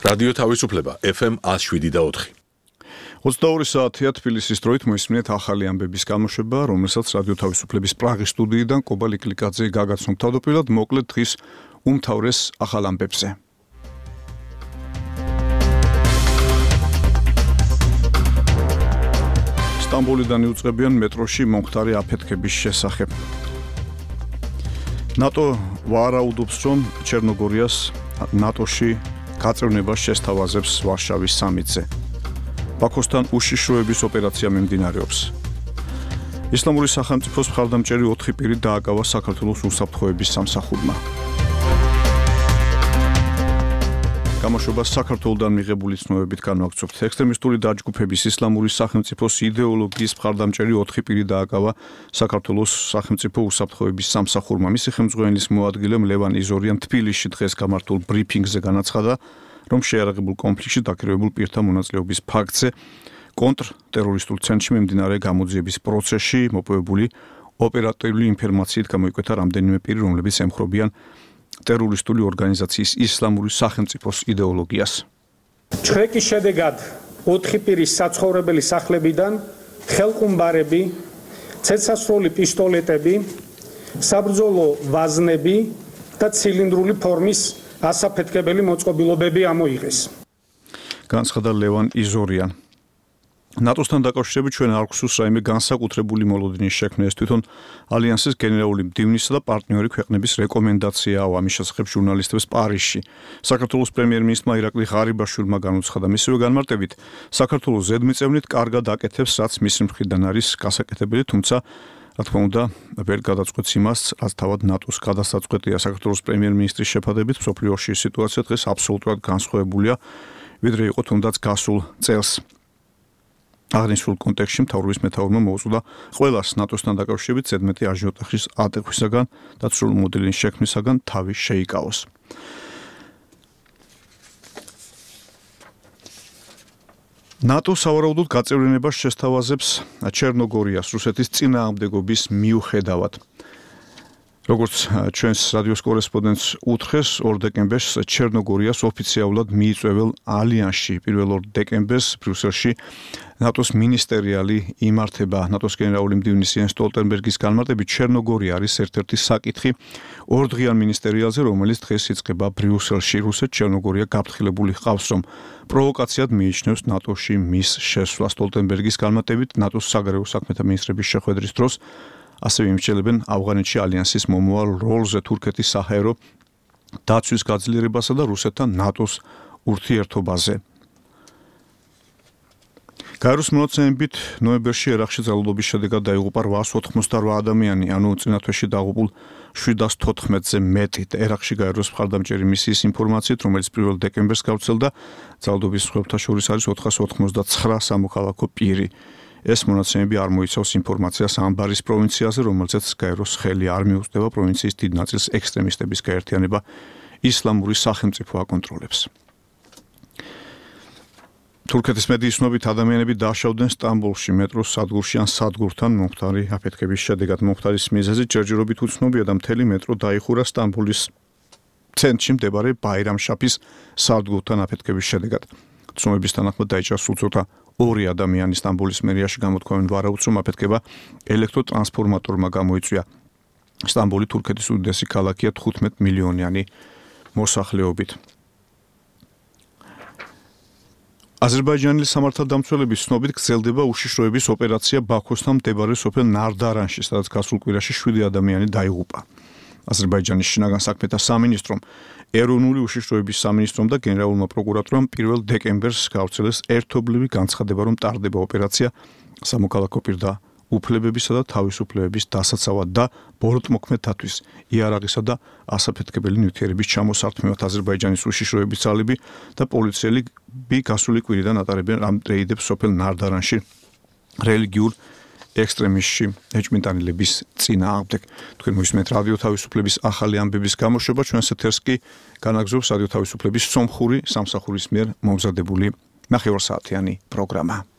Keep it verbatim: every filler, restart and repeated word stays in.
რადიო თავისუფლება ეფ ემ one oh seven და four. ოცდაორი საათია თბილისის დროით მოისმინეთ ახალი ამბების გამოშვება, რომელსაც რადიო თავისუფლების პრაღის სტუდიიდან კობა ლიკლიკაძე გაგაცნობ თავდაპირველად მოკლედ დღის უმთავრეს ახალ ამბებზე. სტამბოლიდან იუწყებიან მეტროში მომხდარი აფეთქების შესახებ. ნატო ვარაუდობს, რომ ჩერნოგორიას ნატოში გაწევნებას შესთავაზებს ვარშავის სამიტზე. ბაქოსთან უშიშროების ოპერაცია მიმდინარეობს. ისლამური სახელმწიფოს მხარდამჭერი ოთხი პირი დააკავა საქართველოს უსაფრთხოების სამსახურმა. გამოშვებას საქართველოსთან მიღებული ცნობებით განვაგრძობთ. ექსტრემისტული დაჯგუფების ისლამური სახელმწიფოს იდეოლოგიის მხარდამჭერი ოთხი პირი დააკავა საქართველოს სახელმწიფო უსაფრთხოების სამსახურმა. მისი ხელმძღვანელის მოადგილემ ლევან იზორიამ თბილისში დღეს გამართულ ბრიფინგზე განაცხადა, რომ შეიარაღებულ კონფლიქტში დაქირავებულ პირთა მონაწილეობის ფაქტზე კონტრტერორისტულ ცენტრში მიმდინარე გამოძიების პროცესში მოპოვებული ოპერატიული ინფორმაციით გამოიკვეთა რამდენიმე პირი, რომლებიც ემხრობიან ტერორისტული ორგანიზაციის ისლამური სახელმწიფოს იდეოლოგიას. ჩხრეკის შედეგად ოთხი პირის საცხოვრებელი სახლებიდან ხელყუმბარები, ცეცხლსასროლი პისტოლეტები, საბრძოლო ვაზნები და ცილინდრული ფორმის ასაფეთქებელი მოწყობილობები ამოიღეს. განცხადა ლევან იზორიან. ნატოსთან დაკავშირებით ჩვენ არ გვსურს რაიმე განსაკუთრებული მოლოდინის შექმნა, ეს თვითონ ალიანსის გენერალური მდივნისა და პარტნიორი ქვეყნების რეკომენდაციაა ამის შესახებ ჟურნალისტებს პარიზში. საქართველოს პრემიერ-მინისტრმა ირაკლი ღარიბაშვილმა განუცხადა, მისივე განმარტებით, საქართველოს ზედმიწევნით კარგად აკეთებს, რაც მის მხრიდან არის გასაკეთებელი, თუმცა რა თქმა უნდა, ვერ გადაწყვეტს იმას, რაც თავად ნატოს გადასაწყვეტია. საქართველოს პრემიერ-მინისტრის შეფადებით, მსოფლიოში სიტუაცია დღეს აბსოლუტურად განსხვავებულია, ვიდრე იყო თუნდაც გასულ წელს. აღნიშნულ კონტექსტში მთავრობის მეთაურმა მოუწოდა ყველას ნატოსთან დაკავშირებით ზედმეტი აჟიოტაჟის ატექვისაგან და სრული მოდელის შექმნისაგან თავი შეიკავოს. ნატო სავარაუდოდ გაწევრიანებას შესთავაზებს ჩერნოგორიას რუსეთის წინააღმდეგობის მიუხედავად. როგორც ჩვენს რადიოს კორესპონდენტს უთხრეს, ორ დეკემბერს ჩერნოგორიას ოფიციალურად მიიწვეველ ალიანსში პირველ ორ დეკემბერს ბრიუსელში ნატოს მინისტერიალი იმართება. ნატოს გენერალური მდივნის იენს სტოლტენბერგის განმარტებით, ჩერნოგორია არის ერთ-ერთი საკითხი ორდღიან მინისტერიალზე, რომელიც დღეს იწყება ბრიუსელში. რუსეთ ჩერნოგორია გაფრთხილებული ჰყავს, რომ პროვოკაციად მიიჩნევს ნატოში მის შესვლას. სტოლტენბერგის განმარტებით, ნატოს საგარეო საქმეთა მინისტრების შეხვედრის დროს ასევე იმსჯელებენ ავღანეთში ალიანსის მომავალ როლზე, თურქეთის საჰაერო დაცვის გაძლიერებასა და რუსეთთან ნატოს ურთიერთობაზე. გაეროს მონაცემებით ნოემბერში ერაყში ძალადობის შედეგად დაიღუპა რვაას ოთხმოცდარვა ადამიანი, ანუ წინა თვეში დაღუპულ შვიდას თოთხმეტზე მეტი. ერაყში გაეროს მხარდამჭერი მისიის ინფორმაციით, რომელიც პირველ დეკემბერს გავრცელდა, ძალადობის მსხვერპლთა შორის არის ოთხას ოთხმოცდაცხრა სამოქალაქო პირი. ეს მონაცემები არ მოიცავს ინფორმაციას ამბარის პროვინციაზე, რომელზეც გაეროს ხელი არ მიუწვდება. პროვინციის დიდ ნაწილს ექსტრემისტების გაერთიანება ისლამური სახელმწიფო აკონტროლებს. თურქეთის მედიის ცნობით ადამიანები დაშავდნენ სტამბოლში მეტროს სადგურში ან სადგურთან მომხდარი აფეთქების შედეგად. მომხდარის მიზეზი ჯერჯერობით უცნობია და მთელი მეტრო დაიხურა სტამბოლის ცენტრში მდებარე ბაირამშაფის სადგურთან აფეთქების შედეგად. ცნობების თანახმად დაიჭრა სულ ცოტა ორი ადამიანი. სტამბოლის მერიაში გამოთქვამენ ვარაუდს, რომ აფეთქება ელექტროტრანსფორმატორმა გამოიწვია. სტამბოლი თურქეთის უდიდესი ქალაქია თხუთმეტ მილიონიანი მოსახლეობით. აზერბაიჯანის სამართალდამცველების ცნობით გრძელდება უშიშროების ოპერაცია ბაქოსთან მდებარე სოფელ ნარდარანში, სადაც გასულ კვირაში შვიდი ადამიანი დაიღუპა. აზერბაიჯანის შინაგან საქმეთა სამინისტრომ, ეროვნული უშიშროების სამინისტრომ და გენერალურმა პროკურატურამ პირველ დეკემბერს გავრცელეს ერთობლივი განცხადება, რომ ტარდება ოპერაცია სამოქალაქო პირთა უფლებებისა და თავისუფლებების დასაცავად და ბოროტმოქმედთათვის იარაღისა და ასაფეთქებელი ნივთიერების ჩამოსართმევად. აზერბაიჯანის უშიშროების ძალები და პოლიციელები გასული კვირიდან ატარებენ ამ რეიდებს სოფელ ნარდარანში რელიგიურ ექსტრემისტში ეჭვმიტანილების წინააღმდეგ. თქვენ მოისმენთ რადიო თავისუფლების ახალი ამბების გამოშვება, ჩვენს ეთერს კი განაგრძობს რადიო თავისუფლების სომხური სამსახურის მიერ მომზადებული ნახევარსაათიანი პროგრამა.